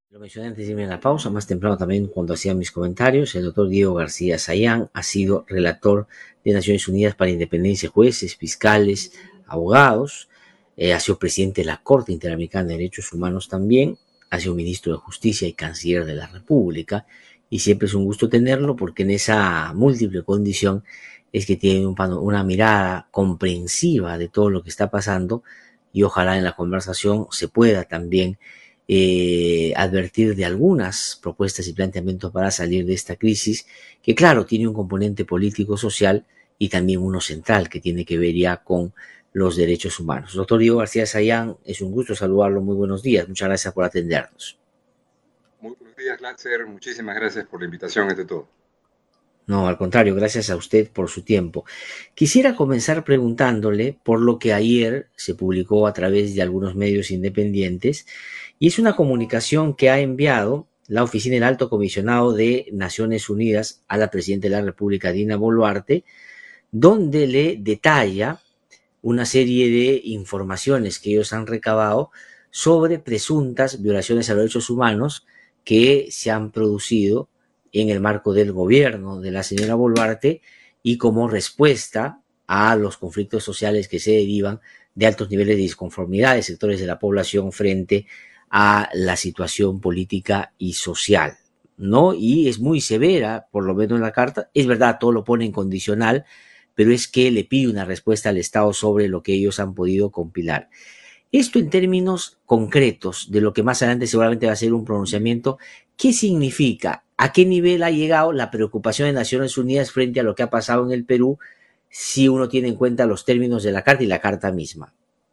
Lo mencioné antes de irme a la pausa, más temprano también cuando hacía mis comentarios. El doctor Diego García Sayán ha sido relator de Naciones Unidas para la Independencia de Jueces, Fiscales, Abogados. Ha sido presidente de la Corte Interamericana de Derechos Humanos también. Ha sido ministro de Justicia y canciller de la República. Y siempre es un gusto tenerlo porque en esa múltiple condición es que tiene una mirada comprensiva de todo lo que está pasando y ojalá en la conversación se pueda también advertir de algunas propuestas y planteamientos para salir de esta crisis, que claro, tiene un componente político-social y también uno central que tiene que ver ya con los derechos humanos. Doctor Diego García Sayán, es un gusto saludarlo, muy buenos días, muchas gracias por atendernos. Muy buenos días, Latzer. Muchísimas gracias por la invitación ante todo. No, al contrario, gracias a usted por su tiempo. Quisiera comenzar preguntándole por lo que ayer se publicó a través de algunos medios independientes y es una comunicación que ha enviado la Oficina del Alto Comisionado de Naciones Unidas a la Presidenta de la República, Dina Boluarte, donde le detalla una serie de informaciones que ellos han recabado sobre presuntas violaciones a los derechos humanos que se han producido en el marco del gobierno de la señora Boluarte y como respuesta a los conflictos sociales que se derivan de altos niveles de disconformidad de sectores de la población frente a la situación política y social, ¿no? Y es muy severa, por lo menos en la carta. Es verdad, todo lo pone en condicional, pero es que le pide una respuesta al Estado sobre lo que ellos han podido compilar. Esto en términos concretos de lo que más adelante seguramente va a ser un pronunciamiento, ¿qué significa? ¿A qué nivel ha llegado la preocupación de Naciones Unidas frente a lo que ha pasado en el Perú si uno tiene en cuenta los términos de la carta y la carta misma?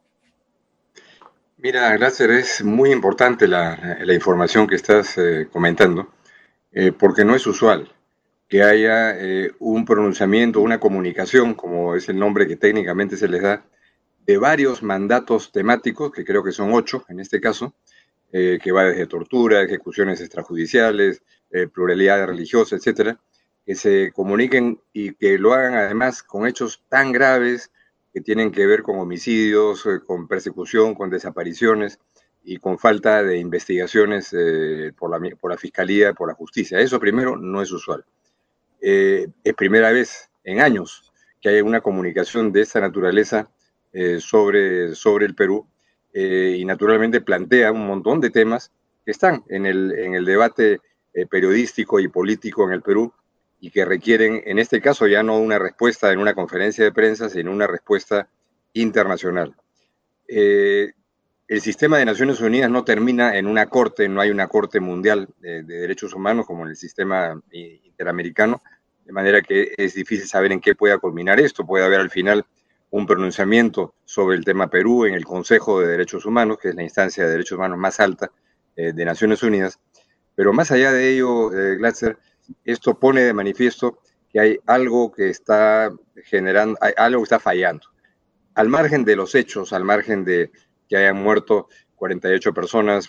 Mira, Latzer, es muy importante la información que estás comentando, porque no es usual que haya un pronunciamiento, una comunicación, como es el nombre que técnicamente se les da, de varios mandatos temáticos, que creo que son 8 en este caso, que va desde tortura, ejecuciones extrajudiciales, pluralidad religiosa, etcétera, que se comuniquen y que lo hagan además con hechos tan graves que tienen que ver con homicidios, con persecución, con desapariciones y con falta de investigaciones por la Fiscalía, por la Justicia. Eso primero no es usual. Es primera vez en años que hay una comunicación de esta naturaleza sobre el Perú y naturalmente plantea un montón de temas que están en el debate periodístico y político en el Perú y que requieren, en este caso, ya no una respuesta en una conferencia de prensa, sino una respuesta internacional. Eh, el sistema de Naciones Unidas no termina en una corte, no hay una corte mundial de derechos humanos como en el sistema interamericano, de manera que es difícil saber en qué pueda culminar esto. Puede haber al final un pronunciamiento sobre el tema Perú en el Consejo de Derechos Humanos, que es la instancia de derechos humanos más alta de Naciones Unidas. Pero más allá de ello, Glatzer, esto pone de manifiesto que hay algo que está generando, hay algo que está fallando al margen de los hechos, al margen de que hayan muerto 48 personas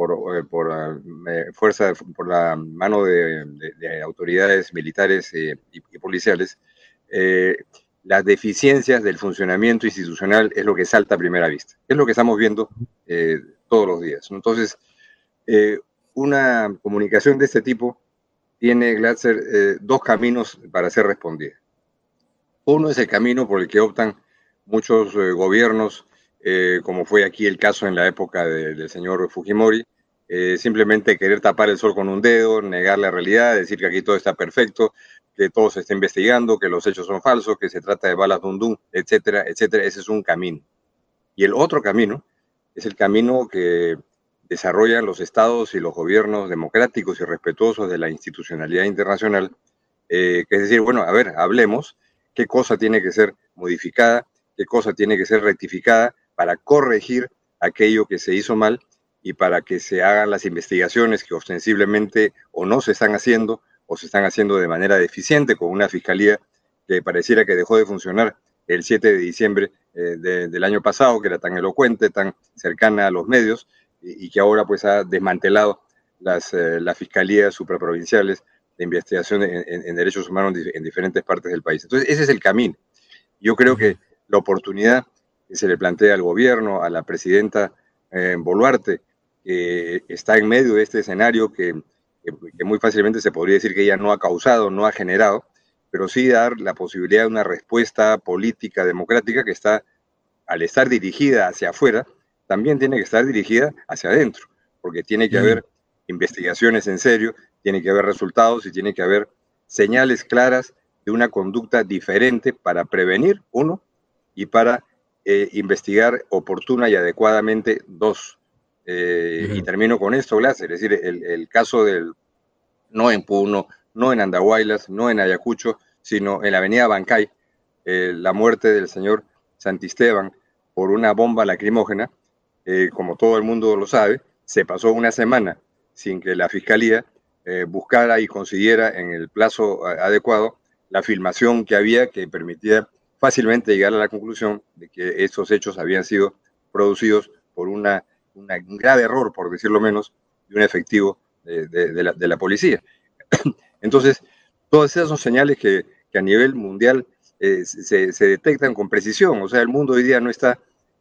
fuerza, por la mano de autoridades militares y policiales, eh, las deficiencias del funcionamiento institucional es lo que salta a primera vista. Es lo que estamos viendo todos los días. Entonces, eh, una comunicación de este tipo tiene, Glatzer, dos caminos para ser respondida. Uno es el camino por el que optan muchos gobiernos, como fue aquí el caso en la época del señor Fujimori, simplemente querer tapar el sol con un dedo, negar la realidad, decir que aquí todo está perfecto, que todo se está investigando, que los hechos son falsos, que se trata de balas dundum, etcétera, etcétera. Ese es un camino. Y el otro camino es el camino que desarrollan los estados y los gobiernos democráticos y respetuosos de la institucionalidad internacional, que es decir, bueno, a ver, hablemos qué cosa tiene que ser modificada, qué cosa tiene que ser rectificada para corregir aquello que se hizo mal y para que se hagan las investigaciones que ostensiblemente o no se están haciendo o se están haciendo de manera deficiente con una fiscalía que pareciera que dejó de funcionar el 7 de diciembre del año pasado, que era tan elocuente, tan cercana a los medios y que ahora pues ha desmantelado las fiscalías supraprovinciales de investigación en derechos humanos en diferentes partes del país. Entonces, ese es el camino. Yo creo que la oportunidad que se le plantea al gobierno, a la presidenta Boluarte, que está en medio de este escenario que muy fácilmente se podría decir que ella no ha causado, no ha generado, pero sí dar la posibilidad de una respuesta política democrática que está, al estar dirigida hacia afuera, también tiene que estar dirigida hacia adentro, porque tiene que Mm, haber investigaciones en serio, tiene que haber resultados y tiene que haber señales claras de una conducta diferente para prevenir, uno, y para investigar oportuna y adecuadamente, dos. Y ujú, termino con esto, Glass, es decir, el caso del, no en Puno, no en Andahuaylas, no en Ayacucho, sino en la avenida Bancay, la muerte del señor Santisteban por una bomba lacrimógena, como todo el mundo lo sabe, se pasó una semana sin que la fiscalía buscara y consiguiera en el plazo adecuado la filmación que había que permitía fácilmente llegar a la conclusión de que estos hechos habían sido producidos por un grave error, por decirlo menos, de un efectivo de la policía. Entonces, todas esas son señales que a nivel mundial se detectan con precisión. O sea, el mundo hoy día no está,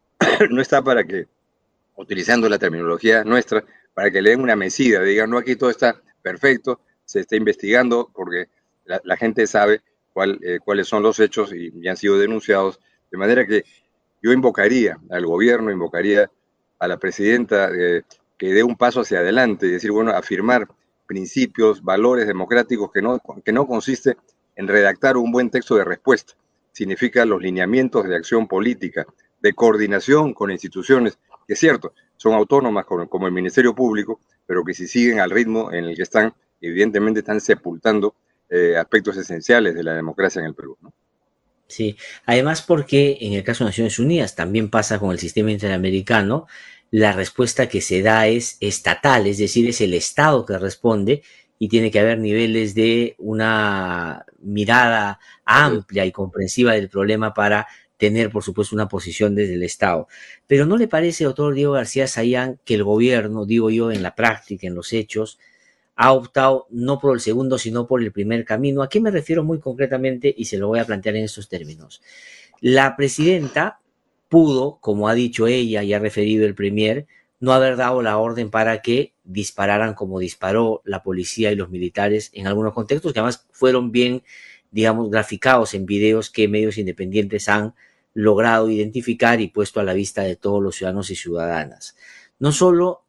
no está para que, utilizando la terminología nuestra, para que le den una mesida, digan, no, aquí todo está perfecto, se está investigando porque la gente sabe cuáles son los hechos y han sido denunciados. De manera que yo invocaría al gobierno, invocaría a la presidenta que dé un paso hacia adelante y decir, bueno, afirmar principios, valores democráticos que no consiste en redactar un buen texto de respuesta. Significa los lineamientos de acción política, de coordinación con instituciones, que es cierto, son autónomas como el Ministerio Público, pero que si siguen al ritmo en el que están, evidentemente están sepultando aspectos esenciales de la democracia en el Perú, ¿no? sí, además porque en el caso de Naciones Unidas también pasa con el sistema interamericano, la respuesta que se da es estatal, es decir, es el Estado que responde y tiene que haber niveles de una mirada Así es. amplia y comprensiva del problema para tener, por supuesto, una posición desde el Estado. Pero ¿no le parece, doctor Diego García Sayán, que el gobierno, digo yo, en la práctica, en los hechos, ha optado no por el segundo, sino por el primer camino? ¿A qué me refiero muy concretamente? Y se lo voy a plantear en estos términos. La presidenta pudo, como ha dicho ella y ha referido el premier, no haber dado la orden para que dispararan como disparó la policía y los militares en algunos contextos, que además fueron bien, digamos, graficados en videos que medios independientes han logrado identificar y puesto a la vista de todos los ciudadanos y ciudadanas. No solo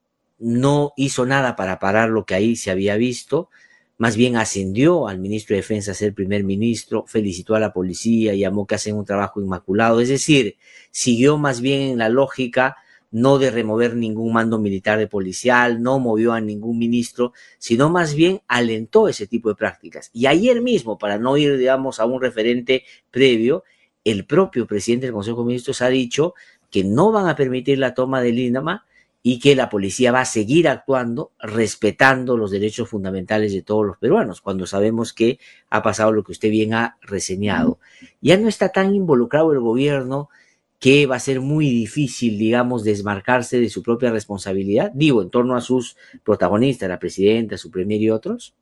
no hizo nada para parar lo que ahí se había visto, más bien ascendió al ministro de Defensa a ser primer ministro, felicitó a la policía, llamó que hacen un trabajo inmaculado, es decir, siguió más bien en la lógica no de remover ningún mando militar de policial, no movió a ningún ministro, sino más bien alentó ese tipo de prácticas. Y ayer mismo, para no ir, digamos, a un referente previo, el propio presidente del Consejo de Ministros ha dicho que no van a permitir la toma del INAMA y que la policía va a seguir actuando respetando los derechos fundamentales de todos los peruanos, cuando sabemos que ha pasado lo que usted bien ha reseñado. Ya no está tan involucrado el gobierno, que va a ser muy difícil, digamos, desmarcarse de su propia responsabilidad, digo, en torno a sus protagonistas, la presidenta, su premier y otros.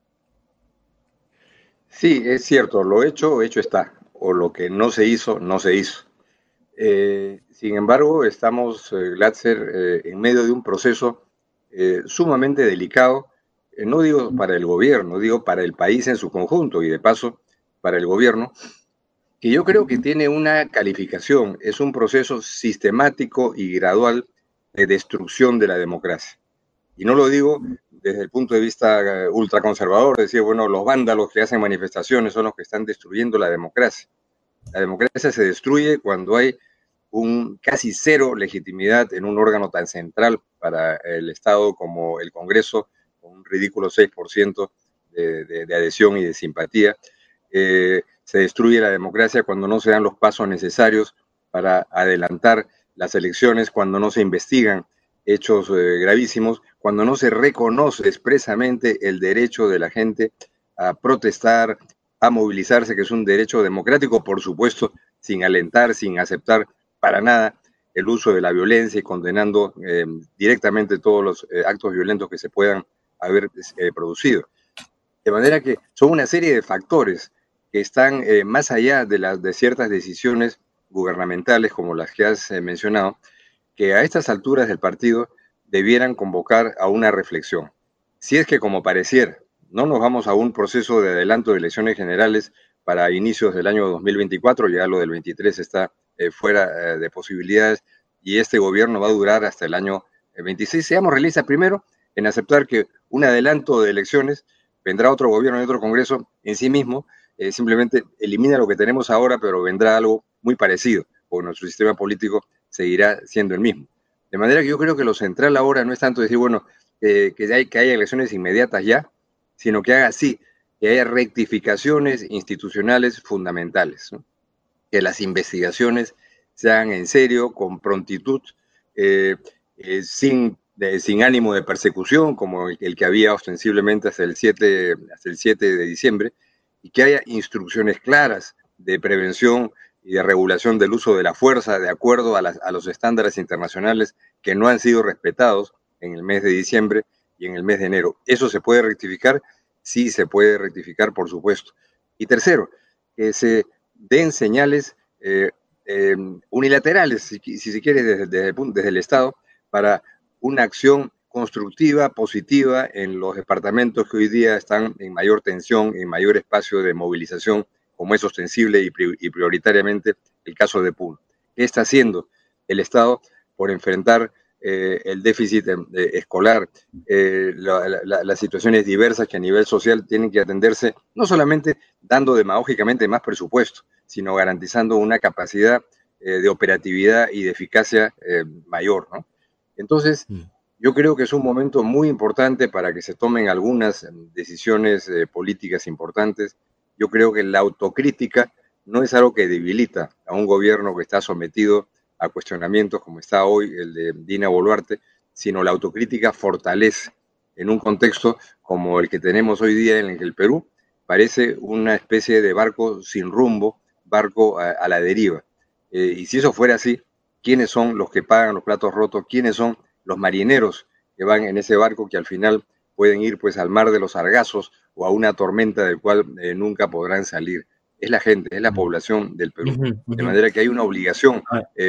Sí, es cierto, lo hecho está, o lo que no se hizo, no se hizo. Sin embargo, estamos, Glatzer, en medio de un proceso sumamente delicado, no digo para el gobierno, digo para el país en su conjunto y de paso para el gobierno, que yo creo que tiene una calificación, es un proceso sistemático y gradual de destrucción de la democracia. Y no lo digo desde el punto de vista ultraconservador, decir, bueno, los vándalos que hacen manifestaciones son los que están destruyendo la democracia. La democracia se destruye cuando hay un casi cero legitimidad en un órgano tan central para el Estado como el Congreso, con un ridículo 6% de adhesión y de simpatía. Se destruye la democracia cuando no se dan los pasos necesarios para adelantar las elecciones, cuando no se investigan hechos gravísimos, cuando no se reconoce expresamente el derecho de la gente a protestar, a movilizarse, que es un derecho democrático, por supuesto, sin alentar, sin aceptar para nada el uso de la violencia y condenando directamente todos los actos violentos que se puedan haber producido. De manera que son una serie de factores que están más allá de ciertas decisiones gubernamentales como las que has mencionado, que a estas alturas del partido debieran convocar a una reflexión. Si es que, como pareciera, no nos vamos a un proceso de adelanto de elecciones generales para inicios del año 2024, ya lo del 23 está fuera de posibilidades, y este gobierno va a durar hasta el año 26. Seamos realistas primero en aceptar que un adelanto de elecciones, vendrá otro gobierno y otro congreso en sí mismo, simplemente elimina lo que tenemos ahora, pero vendrá algo muy parecido, porque nuestro sistema político seguirá siendo el mismo. De manera que yo creo que lo central ahora no es tanto decir, bueno, que haya elecciones inmediatas ya, sino que haga así, que haya rectificaciones institucionales fundamentales, ¿no? Que las investigaciones se hagan en serio, con prontitud, eh, sin ánimo de persecución, como el que había ostensiblemente hasta el 7 de diciembre, y que haya instrucciones claras de prevención y de regulación del uso de la fuerza de acuerdo a los estándares internacionales que no han sido respetados en el mes de diciembre y en el mes de enero. ¿Eso se puede rectificar? Sí, se puede rectificar, por supuesto. Y tercero, que se den señales unilaterales, si se quiere, desde el Estado, para una acción constructiva, positiva en los departamentos que hoy día están en mayor tensión, en mayor espacio de movilización, como es ostensible y prioritariamente el caso de Puno. ¿Qué está haciendo el Estado por enfrentar el déficit escolar, las situaciones diversas que a nivel social tienen que atenderse, no solamente dando demagógicamente más presupuesto, sino garantizando una capacidad de operatividad y de eficacia mayor, ¿no? Entonces, yo creo que es un momento muy importante para que se tomen algunas decisiones políticas importantes. Yo creo que la autocrítica no es algo que debilita a un gobierno que está sometido a cuestionamientos como está hoy el de Dina Boluarte, sino la autocrítica fortalece en un contexto como el que tenemos hoy día en el que el Perú parece una especie de barco sin rumbo, barco a la deriva. Y si eso fuera así, ¿quiénes son los que pagan los platos rotos? ¿Quiénes son los marineros que van en ese barco que al final pueden ir pues al mar de los sargazos o a una tormenta del cual nunca podrán salir? Es la gente, es la población del Perú. De manera que hay una obligación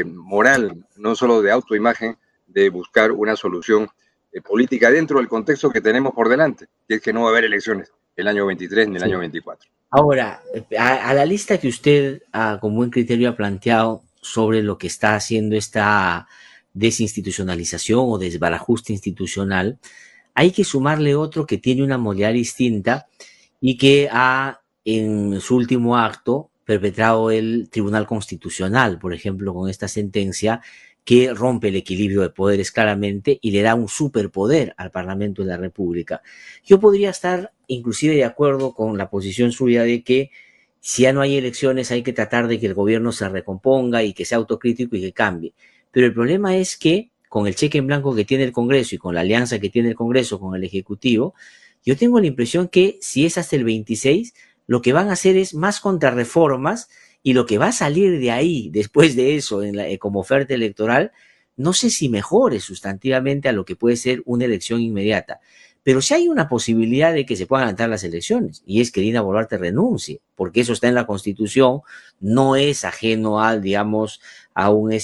moral, no solo de autoimagen, de buscar una solución política dentro del contexto que tenemos por delante, que es que no va a haber elecciones el año 23 ni el año 24. Ahora, a la lista que usted con buen criterio ha planteado sobre lo que está haciendo esta desinstitucionalización o desbarajuste institucional, hay que sumarle otro que tiene una modalidad distinta y que ha, en su último acto, perpetrado el Tribunal Constitucional, por ejemplo, con esta sentencia que rompe el equilibrio de poderes claramente y le da un superpoder al Parlamento de la República. Yo podría estar inclusive de acuerdo con la posición suya de que si ya no hay elecciones hay que tratar de que el gobierno se recomponga y que sea autocrítico y que cambie. Pero el problema es que con el cheque en blanco que tiene el Congreso y con la alianza que tiene el Congreso con el Ejecutivo, yo tengo la impresión que si es hasta el 26, lo que van a hacer es más contrarreformas y lo que va a salir de ahí, después de eso, como oferta electoral, no sé si mejore sustantivamente a lo que puede ser una elección inmediata. Pero sí hay una posibilidad de que se puedan adelantar las elecciones, y es que Dina Boluarte renuncie, porque eso está en la Constitución, no es ajeno al, digamos, a un,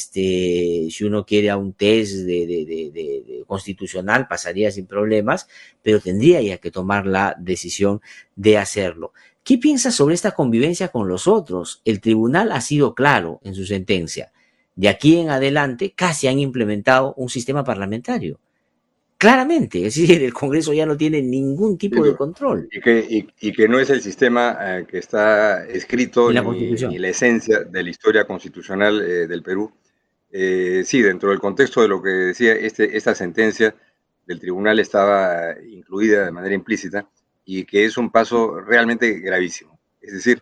si uno quiere, a un test de constitucional, pasaría sin problemas, pero tendría ya que tomar la decisión de hacerlo. ¿Qué piensas sobre esta convivencia con los otros? El tribunal ha sido claro en su sentencia. De aquí en adelante casi han implementado un sistema parlamentario. Claramente, es decir, el Congreso ya no tiene ningún tipo de control. Y que no es el sistema que está escrito En la ni Constitución. la esencia de la historia constitucional del Perú. Sí, dentro del contexto de lo que decía, esta sentencia del tribunal estaba incluida de manera implícita y que es un paso realmente gravísimo. Es decir,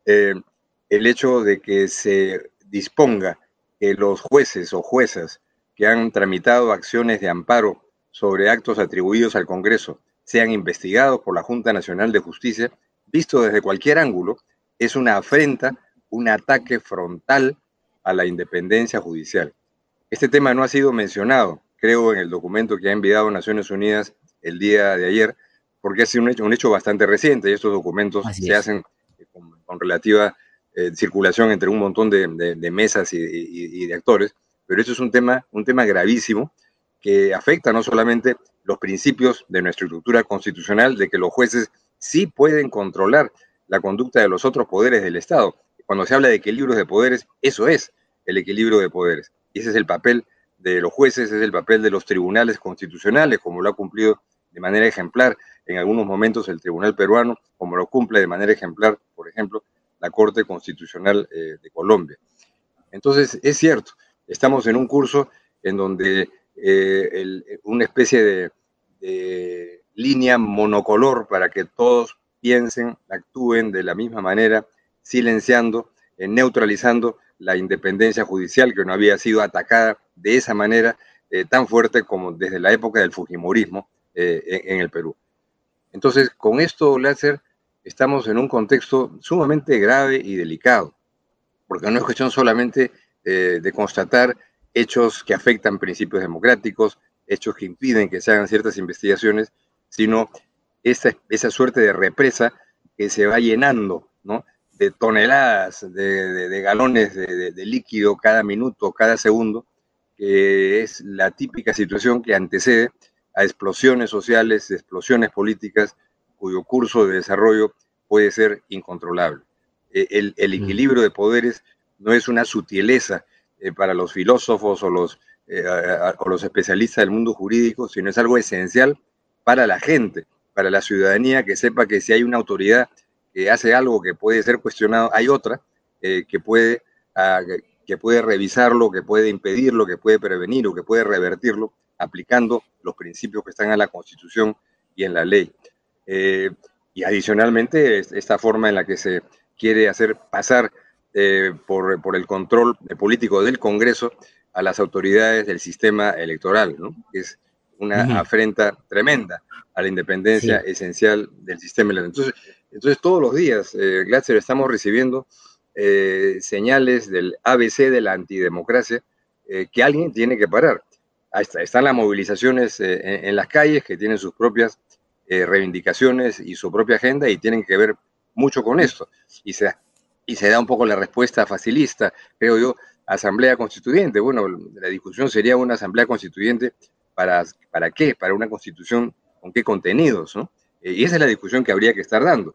el hecho de que se disponga que los jueces o juezas que han tramitado acciones de amparo sobre actos atribuidos al Congreso sean investigados por la Junta Nacional de Justicia, visto desde cualquier ángulo, es una afrenta, un ataque frontal a la independencia judicial. Este tema no ha sido mencionado, creo, en el documento que ha enviado Naciones Unidas el día de ayer, porque es un hecho bastante reciente y estos documentos Así se es. hacen con relativa circulación entre un montón de mesas y de actores, pero eso es un tema gravísimo que afecta no solamente los principios de nuestra estructura constitucional, de que los jueces sí pueden controlar la conducta de los otros poderes del Estado. Cuando se habla de equilibrios de poderes, eso es el equilibrio de poderes. Y ese es el papel de los jueces, es el papel de los tribunales constitucionales, como lo ha cumplido de manera ejemplar en algunos momentos el Tribunal Peruano, como lo cumple de manera ejemplar, por ejemplo, la Corte Constitucional de Colombia. Entonces, es cierto, estamos en un curso en donde una especie de línea monocolor para que todos piensen, actúen de la misma manera, silenciando, neutralizando la independencia judicial que no había sido atacada de esa manera tan fuerte como desde la época del fujimorismo en el Perú. Entonces, con esto, Láser, estamos en un contexto sumamente grave y delicado, porque no es cuestión solamente de constatar hechos que afectan principios democráticos, hechos que impiden que se hagan ciertas investigaciones, sino esa suerte de represa que se va llenando, ¿no?, de toneladas, de galones de líquido cada minuto, cada segundo, que es la típica situación que antecede a explosiones sociales, explosiones políticas, cuyo curso de desarrollo puede ser incontrolable. El equilibrio de poderes no es una sutileza para los filósofos o los especialistas del mundo jurídico, sino es algo esencial para la gente, para la ciudadanía, que sepa que si hay una autoridad que hace algo que puede ser cuestionado, hay otra que puede revisarlo, que puede impedirlo, que puede prevenir o que puede revertirlo, aplicando los principios que están en la Constitución y en la ley. Y adicionalmente, esta forma en la que se quiere hacer pasar por el control político del Congreso a las autoridades del sistema electoral, ¿no?, que es una afrenta tremenda a la independencia esencial del sistema electoral. Entonces todos los días, Glatzer, estamos recibiendo señales del ABC de la antidemocracia que alguien tiene que parar. Están las movilizaciones en las calles que tienen sus propias reivindicaciones y su propia agenda y tienen que ver mucho con esto. Y se da un poco la respuesta facilista, creo yo, asamblea constituyente. Bueno, la discusión sería una asamblea constituyente ¿para qué? Para una constitución con qué contenidos, ¿no? Y esa es la discusión que habría que estar dando.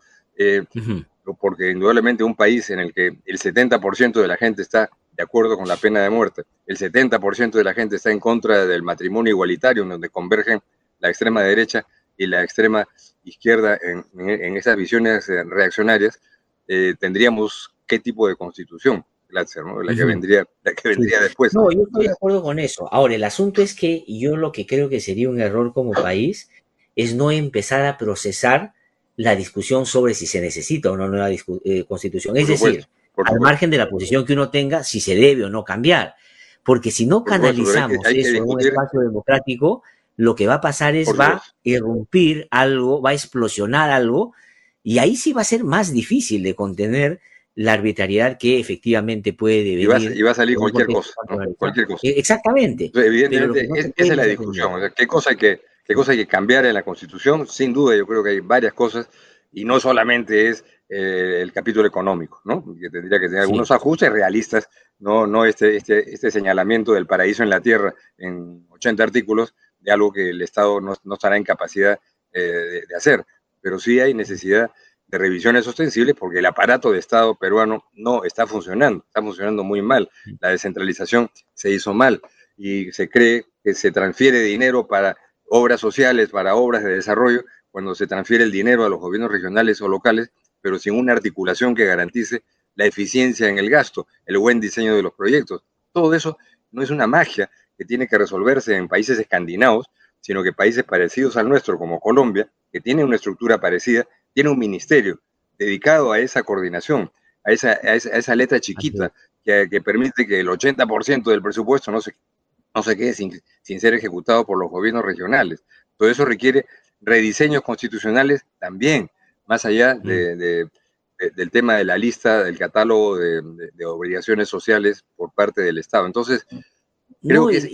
Porque indudablemente un país en el que el 70% de la gente está de acuerdo con la pena de muerte, el 70% de la gente está en contra del matrimonio igualitario, en donde convergen la extrema derecha y la extrema izquierda en esas visiones reaccionarias, tendríamos qué tipo de constitución, Glatzer, ¿no?, la que vendría después. No, yo estoy de acuerdo con eso. Ahora, el asunto es que yo lo que creo que sería un error como país es no empezar a procesar la discusión sobre si se necesita o no una constitución. Es decir, al margen de la posición que uno tenga, si se debe o no cambiar. Porque si no canalizamos eso en un espacio democrático, lo que va a pasar es va a irrumpir algo, va a explosionar algo, y ahí sí va a ser más difícil de contener la arbitrariedad que efectivamente puede venir. Y va a salir cualquier cosa, ¿no? Cualquier cosa. Exactamente. Entonces, evidentemente, esa es la discusión. O sea, ¿qué cosa hay que cambiar en la Constitución? Sin duda, yo creo que hay varias cosas, y no solamente es el capítulo económico, ¿no?, que tendría que tener algunos ajustes realistas, no este señalamiento del paraíso en la tierra en 80 artículos, de algo que el Estado no estará en capacidad de hacer. Pero sí hay necesidad de revisiones ostensibles porque el aparato de Estado peruano no está funcionando muy mal. La descentralización se hizo mal y se cree que se transfiere dinero para obras sociales, para obras de desarrollo, cuando se transfiere el dinero a los gobiernos regionales o locales, pero sin una articulación que garantice la eficiencia en el gasto, el buen diseño de los proyectos. Todo eso no es una magia que tiene que resolverse en países escandinavos, sino que países parecidos al nuestro, como Colombia, que tiene una estructura parecida, tiene un ministerio dedicado a esa coordinación, a esa letra chiquita que permite que el 80% del presupuesto no se quede sin ser ejecutado por los gobiernos regionales. Todo eso requiere rediseños constitucionales también, más allá del tema de la lista, del catálogo de obligaciones sociales por parte del Estado. Entonces, creo que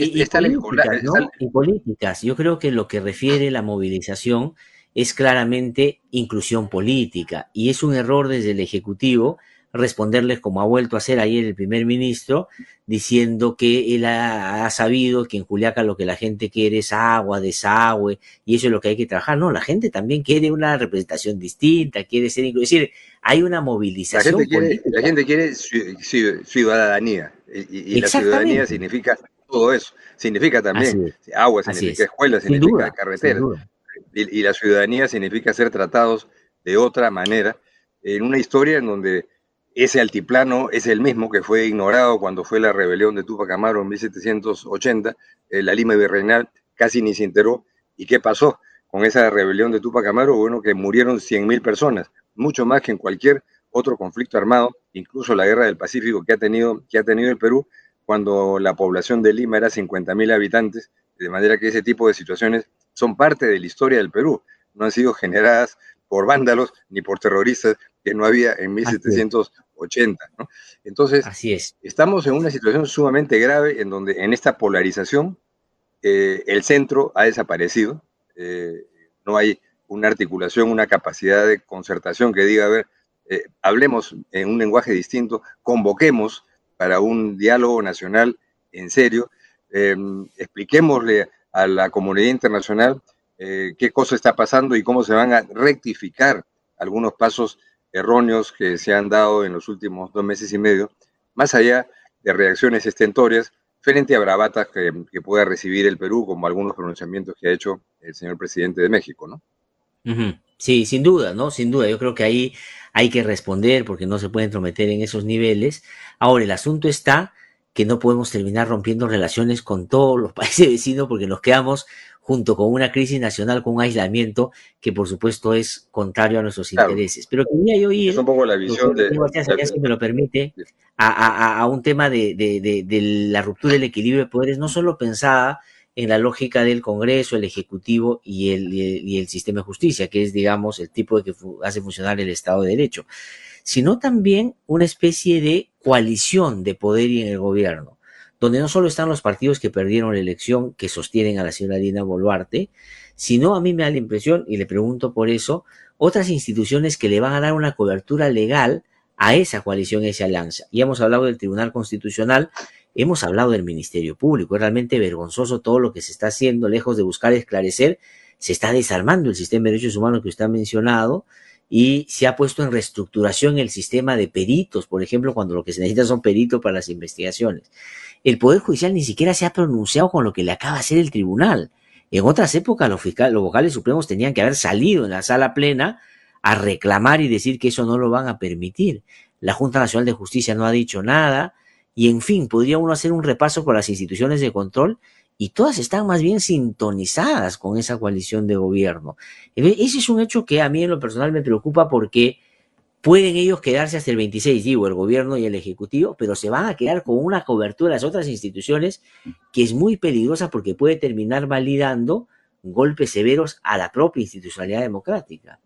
y políticas. Yo creo que lo que refiere la movilización es claramente inclusión política, y es un error desde el Ejecutivo responderles como ha vuelto a hacer ayer el primer ministro, diciendo que él ha sabido que en Juliaca lo que la gente quiere es agua, desagüe, y eso es lo que hay que trabajar. No, la gente también quiere una representación distinta, quiere ser inclusiva. Es decir, hay una movilización La política. gente quiere ciudadanía, y la ciudadanía Exactamente. significa todo eso. Significa Así también es, agua, así significa es. escuelas, Sin significa duda, sin carreteras. duda. Y la ciudadanía significa ser tratados de otra manera en una historia en donde ese altiplano es el mismo que fue ignorado cuando fue la rebelión de Tupac Amaru en 1780, la Lima Virreinal casi ni se enteró. ¿Y qué pasó con esa rebelión de Tupac Amaru? Bueno, que murieron 100.000 personas, mucho más que en cualquier otro conflicto armado, incluso la guerra del Pacífico que ha tenido el Perú, cuando la población de Lima era 50.000 habitantes, de manera que ese tipo de situaciones son parte de la historia del Perú, no han sido generadas por vándalos ni por terroristas que no había en Así es, 1780, ¿no? Entonces, así es. estamos en una situación sumamente grave en donde en esta polarización el centro ha desaparecido, eh, no hay una articulación, una capacidad de concertación que diga, a ver, hablemos en un lenguaje distinto, convoquemos para un diálogo nacional en serio, expliquémosle a la comunidad internacional qué cosa está pasando y cómo se van a rectificar algunos pasos erróneos que se han dado en los últimos 2 meses y medio, más allá de reacciones estentorias frente a bravatas que pueda recibir el Perú, como algunos pronunciamientos que ha hecho el señor presidente de México, ¿no? Ujú. Sí, sin duda, ¿no? Sin duda. Yo creo que ahí hay que responder porque no se puede entrometer en esos niveles. Ahora, el asunto está que no podemos terminar rompiendo relaciones con todos los países vecinos porque nos quedamos junto con una crisis nacional, con un aislamiento que por supuesto es contrario a nuestros Claro, intereses. Pero quería yo es ir, un poco la doctor visión de... García Sayas, si me lo permite, a un tema de la ruptura del equilibrio de poderes, no solo pensada en la lógica del Congreso, el Ejecutivo y el sistema de justicia, que es, digamos, el tipo de que hace funcionar el Estado de Derecho, sino también una especie de coalición de poder y en el gobierno, donde no solo están los partidos que perdieron la elección, que sostienen a la señora Dina Boluarte, sino a mí me da la impresión, y le pregunto por eso, otras instituciones que le van a dar una cobertura legal a esa coalición, a esa alianza. Ya hemos hablado del Tribunal Constitucional, hemos hablado del Ministerio Público, es realmente vergonzoso todo lo que se está haciendo, lejos de buscar esclarecer, se está desarmando el sistema de derechos humanos que usted ha mencionado y se ha puesto en reestructuración el sistema de peritos, por ejemplo, cuando lo que se necesita son peritos para las investigaciones. El Poder Judicial ni siquiera se ha pronunciado con lo que le acaba de hacer el tribunal. En otras épocas los vocales supremos tenían que haber salido en la sala plena a reclamar y decir que eso no lo van a permitir. La Junta Nacional de Justicia no ha dicho nada, y en fin, podría uno hacer un repaso por las instituciones de control y todas están más bien sintonizadas con esa coalición de gobierno. Ese es un hecho que a mí en lo personal me preocupa porque pueden ellos quedarse hasta el 26, digo, el gobierno y el ejecutivo, pero se van a quedar con una cobertura de las otras instituciones que es muy peligrosa porque puede terminar validando golpes severos a la propia institucionalidad democrática.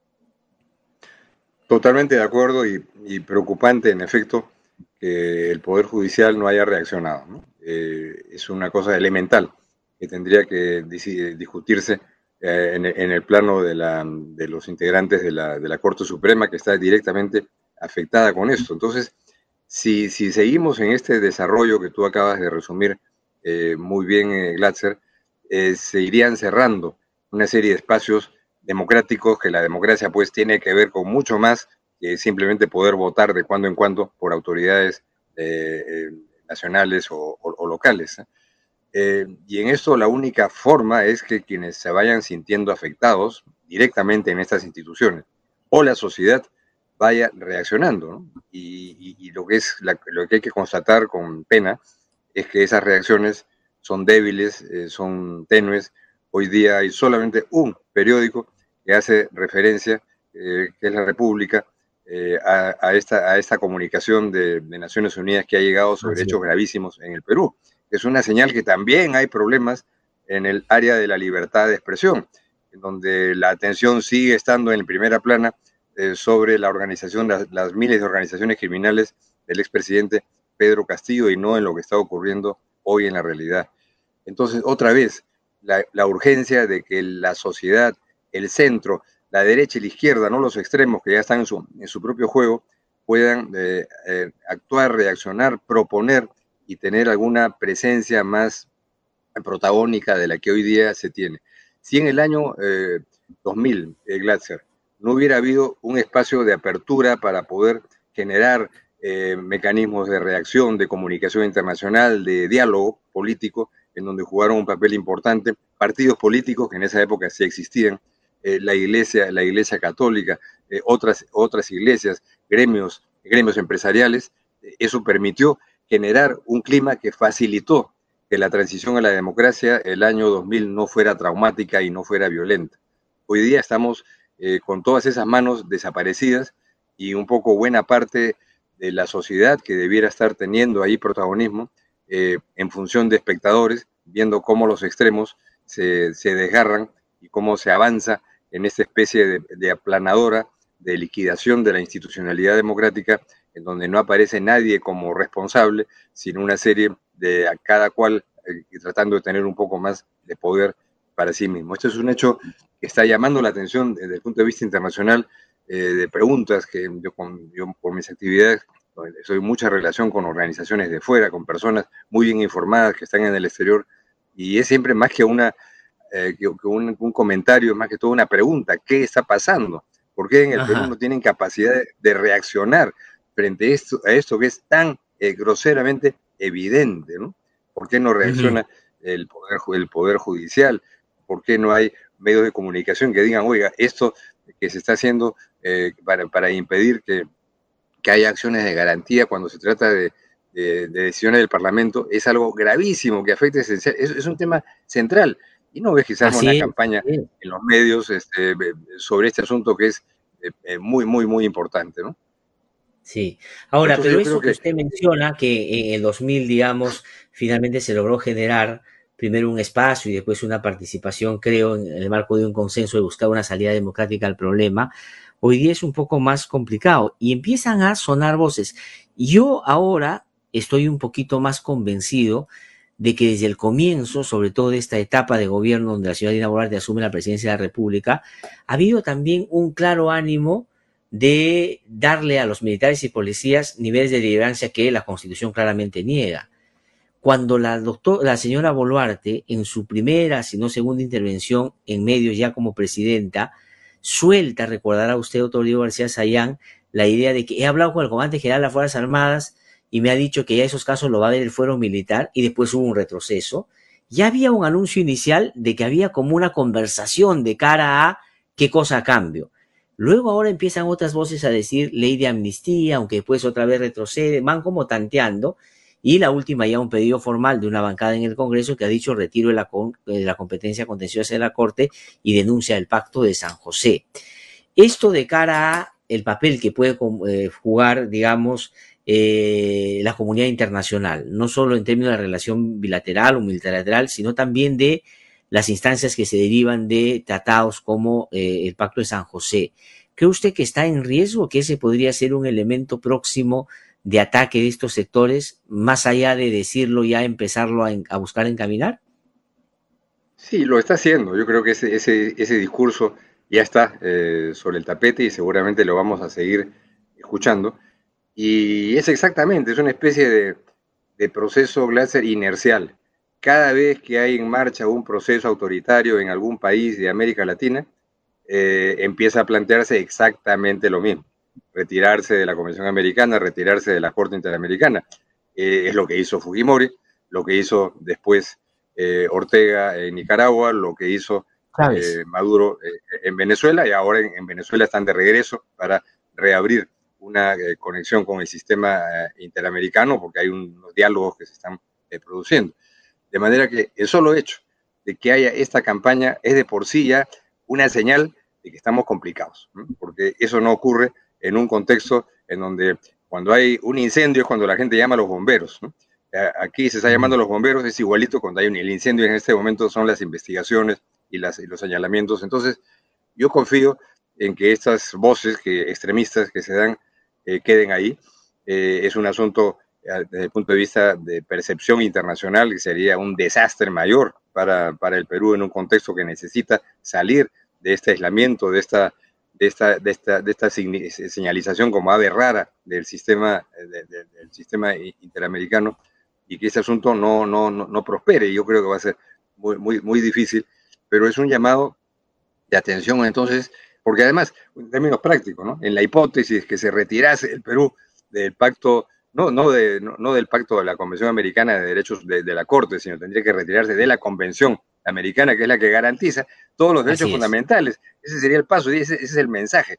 Totalmente de acuerdo y preocupante, en efecto, que el Poder Judicial no haya reaccionado, ¿no? Es una cosa elemental que tendría que discutirse en el plano de los integrantes de la Corte Suprema, que está directamente afectada con esto. Entonces, si seguimos en este desarrollo que tú acabas de resumir muy bien, Glatzer, se irían cerrando una serie de espacios democráticos, que la democracia pues tiene que ver con mucho más que simplemente poder votar de cuando en cuando por autoridades nacionales o locales. Y en esto la única forma es que quienes se vayan sintiendo afectados directamente en estas instituciones o la sociedad vaya reaccionando, ¿no? Y lo que hay que constatar con pena es que esas reacciones son débiles, son tenues. Hoy día hay solamente un periódico que hace referencia, que es La República, a esta comunicación de Naciones Unidas que ha llegado sobre Así es. hechos gravísimos en el Perú. Es una señal que también hay problemas en el área de la libertad de expresión, en donde la atención sigue estando en primera plana sobre la organización, las miles de organizaciones criminales del expresidente Pedro Castillo y no en lo que está ocurriendo hoy en la realidad. Entonces, otra vez, la urgencia de que la sociedad, el centro, la derecha y la izquierda, no los extremos que ya están en su propio juego, puedan actuar, reaccionar, proponer y tener alguna presencia más protagónica de la que hoy día se tiene. Si en el año 2000, Glatzer, no hubiera habido un espacio de apertura para poder generar mecanismos de reacción, de comunicación internacional, de diálogo político, en donde jugaron un papel importante partidos políticos que en esa época sí existían, la iglesia católica, otras iglesias, gremios empresariales, eso permitió generar un clima que facilitó que la transición a la democracia el año 2000 no fuera traumática y no fuera violenta. Hoy día estamos con todas esas manos desaparecidas y un poco buena parte de la sociedad que debiera estar teniendo ahí protagonismo en función de espectadores, viendo cómo los extremos se desgarran y cómo se avanza en esta especie de aplanadora de liquidación de la institucionalidad democrática, en donde no aparece nadie como responsable, sino una serie de a cada cual tratando de tener un poco más de poder para sí mismo. Esto es un hecho que está llamando la atención desde el punto de vista internacional, de preguntas que yo por mis actividades soy mucha relación con organizaciones de fuera, con personas muy bien informadas que están en el exterior, y es siempre más que un comentario, más que todo una pregunta: ¿qué está pasando? ¿Por qué en el Perú no tienen capacidad de reaccionar frente a esto que es tan groseramente evidente, ¿no? ¿Por qué no reacciona el poder judicial? ¿Por qué no hay medios de comunicación que digan, oiga, esto que se está haciendo para impedir que haya acciones de garantía cuando se trata de decisiones del Parlamento es algo gravísimo que afecta es un tema central? Y no ves que se arma una campaña en los medios sobre este asunto que es muy importante, ¿no? Sí. Ahora, Entonces pero yo creo eso que que usted menciona, que en el 2000, digamos, finalmente se logró generar primero un espacio y después una participación, creo, en el marco de un consenso de buscar una salida democrática al problema, hoy día es un poco más complicado y empiezan a sonar voces. Yo ahora estoy un poquito más convencido de que desde el comienzo, sobre todo de esta etapa de gobierno donde la señora Dina Boluarte asume la presidencia de la República, ha habido también un claro ánimo de darle a los militares y policías niveles de liberancia que la Constitución claramente niega. Cuando la señora Boluarte, en su primera, si no segunda intervención en medios ya como presidenta, suelta, recordará usted, doctor Diego García Sayán, la idea de que he hablado con el comandante general de las Fuerzas Armadas y me ha dicho que ya esos casos lo va a ver el fuero militar, y después hubo un retroceso. Ya había un anuncio inicial de que había como una conversación de cara a qué cosa a cambio. Luego ahora empiezan otras voces a decir ley de amnistía, aunque después otra vez retrocede, van como tanteando, y la última ya un pedido formal de una bancada en el Congreso que ha dicho retiro de la competencia contenciosa de la Corte y denuncia el pacto de San José. Esto de cara a el papel que puede jugar, digamos, la comunidad internacional, no solo en términos de relación bilateral o multilateral, sino también de las instancias que se derivan de tratados como el Pacto de San José. ¿Cree usted que está en riesgo, que ese podría ser un elemento próximo de ataque de estos sectores, más allá de decirlo ya, empezarlo a buscar encaminar? sí, lo está haciendo. Yo creo que ese discurso ya está sobre el tapete y seguramente lo vamos a seguir escuchando. Y es una especie de proceso Glasser inercial. Cada vez que hay en marcha un proceso autoritario en algún país de América Latina, empieza a plantearse exactamente lo mismo: retirarse de la Convención Americana, retirarse de la Corte Interamericana. Es lo que hizo Fujimori, lo que hizo después Ortega en Nicaragua, lo que hizo Chávez. Maduro en Venezuela, y ahora en Venezuela están de regreso para reabrir una conexión con el sistema interamericano, porque hay unos diálogos que se están produciendo. De manera que el solo hecho de que haya esta campaña es de por sí ya una señal de que estamos complicados, ¿no? Porque eso no ocurre en un contexto en donde cuando hay un incendio es cuando la gente llama a los bomberos, ¿no? Aquí se está llamando a los bomberos, es igualito cuando hay el incendio. En este momento son las investigaciones y los señalamientos. Entonces, yo confío en que estas voces extremistas que se dan queden ahí. Es un asunto desde el punto de vista de percepción internacional que sería un desastre mayor para el Perú en un contexto que necesita salir de este aislamiento, de señalización como ave rara del sistema, del sistema interamericano, y que ese asunto no prospere. Yo creo que va a ser muy difícil, pero es un llamado de atención entonces, porque además, en términos prácticos, ¿no? En la hipótesis que se retirase el Perú del pacto, no del pacto de la Convención Americana de Derechos de la Corte, sino tendría que retirarse de la Convención Americana, que es la que garantiza todos los derechos Así es. fundamentales. Ese sería el paso y ese es el mensaje.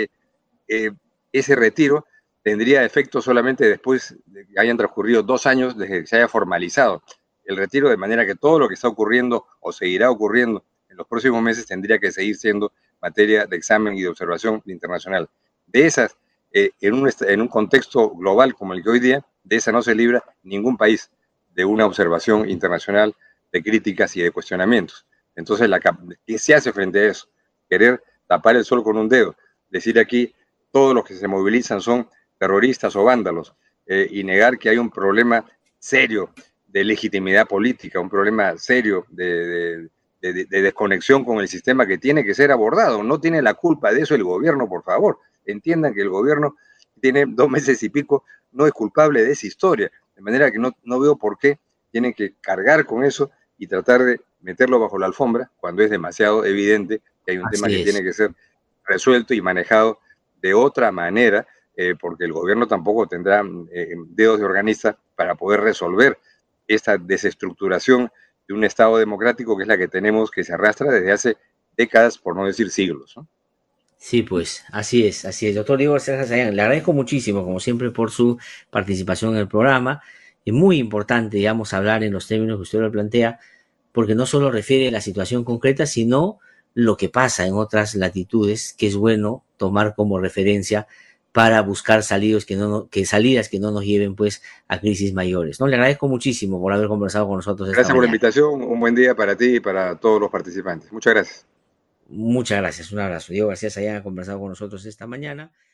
Eh, ese retiro tendría efecto solamente después de que hayan transcurrido 2 años desde que se haya formalizado el retiro, de manera que todo lo que está ocurriendo o seguirá ocurriendo en los próximos meses tendría que seguir siendo materia de examen y de observación internacional. De esas, en un contexto global como el que hoy día, de esa no se libra ningún país de una observación internacional de críticas y de cuestionamientos. Entonces, ¿qué se hace frente a eso? Querer tapar el sol con un dedo, decir aquí todos los que se movilizan son terroristas o vándalos, y negar que hay un problema serio de legitimidad política, un problema serio de desconexión con el sistema que tiene que ser abordado. No tiene la culpa de eso el gobierno, por favor. Entiendan que el gobierno tiene 2 meses y pico, no es culpable de esa historia. De manera que no veo por qué tienen que cargar con eso y tratar de meterlo bajo la alfombra cuando es demasiado evidente que hay un tema Así que tiene es. que ser resuelto y manejado de otra manera, porque el gobierno tampoco tendrá dedos de organista para poder resolver esta desestructuración de un Estado democrático que es la que tenemos, que se arrastra desde hace décadas, por no decir siglos, ¿no? Sí, pues, así es, así es. Doctor Diego García Sayán, le agradezco muchísimo, como siempre, por su participación en el programa. Es muy importante, digamos, hablar en los términos que usted lo plantea, porque no solo refiere a la situación concreta, sino lo que pasa en otras latitudes, que es bueno tomar como referencia para buscar salidas que no nos lleven, pues, a crisis mayores. ¿No? Le agradezco muchísimo por haber conversado con nosotros esta Gracias por la mañana. invitación, un buen día para ti y para todos los participantes. Muchas gracias. Muchas gracias, un abrazo. Diego García Sayán ha conversado con nosotros esta mañana.